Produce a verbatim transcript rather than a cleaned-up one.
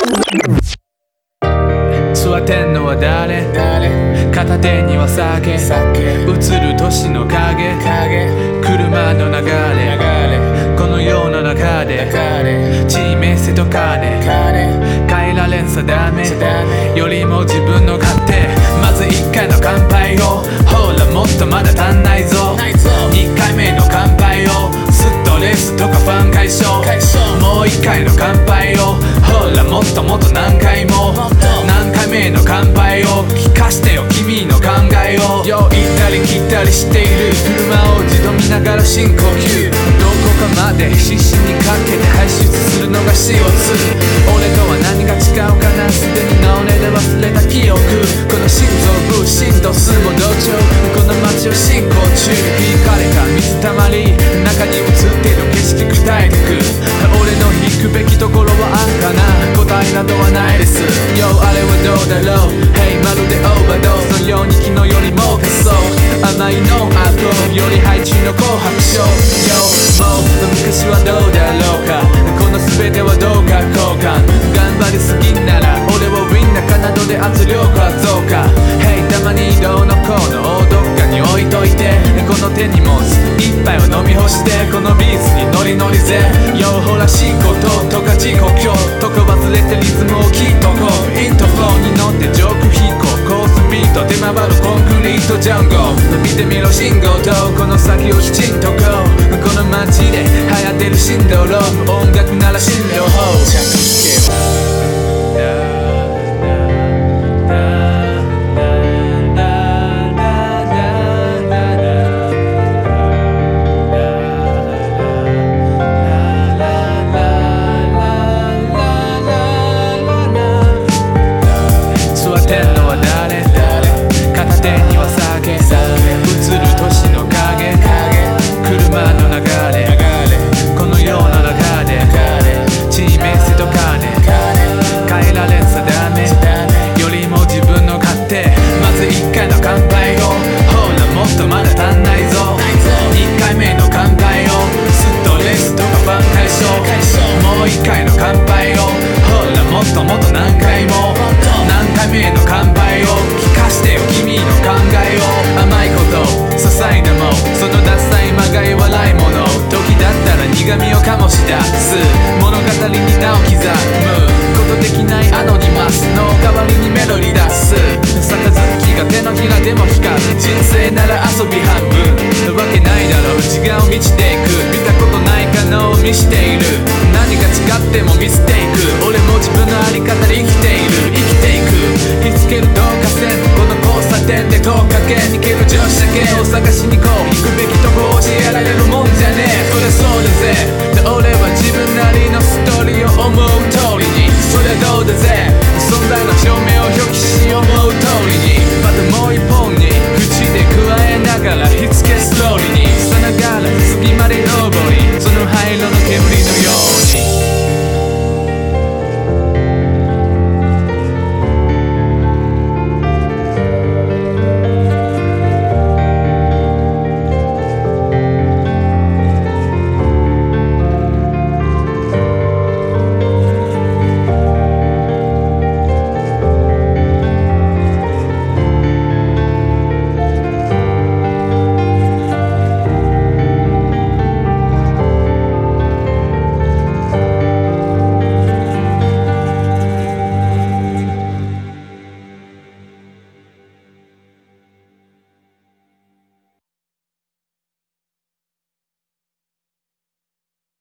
座ってんのは誰？片手には酒、映る都市の影、車の流れ、この世の中で地名せと金、変えられんさダメよりも自分の勝手。まず一回の乾杯を、ほらもっとまだ足んないぞ。二回目の乾杯を、ストレスとかファン解消。もう一回の乾杯を、ほらもっともっと何回も。何回目の乾杯を聞かしてよ君の考えを。よ行ったり来たりしている車を自動見ながら深呼吸。どこかまで必死にかけて排出するのが シーオーツー。 俺とは何が違うかな、すでに脳内で忘れた記憶。この心臓部振動数も同調。この街を進行中、引かれた水たまり中に映っている景色砕いてく。俺の引くべきところはあんかな、答えなどはないです。よあれはどうだろう、 Hey まるでオーバードーズのように昨日よりも加速。甘いの後よりハイチュウの紅白賞。よもう昔はどうだろうか、この全てはどうか交換。頑張りすぎなら俺はウィンナーかなどで圧力は増加。 Hey たまにどうのこうのをどっかに置いといて、この手に持つ一杯を飲み干して、このビーズにノリノリぜ。よほらしいこととか自己強とか忘れてリズムを聴いとこう。イントフローに乗って上空飛行、高スピード出回るコンクリートジャンゴ。見てみろ信号とこの先をきちんとこう。この街で流行ってる振動ローム、音楽なら振動法着付けよ。苦味を醸し出す物語に名を刻むことできないアノニマスの代わりにメロディ出す。杯が手のひらでも光る人生なら遊び半分。わけないだろう内側を満ちていく、見たことない可能を見している。何が違っても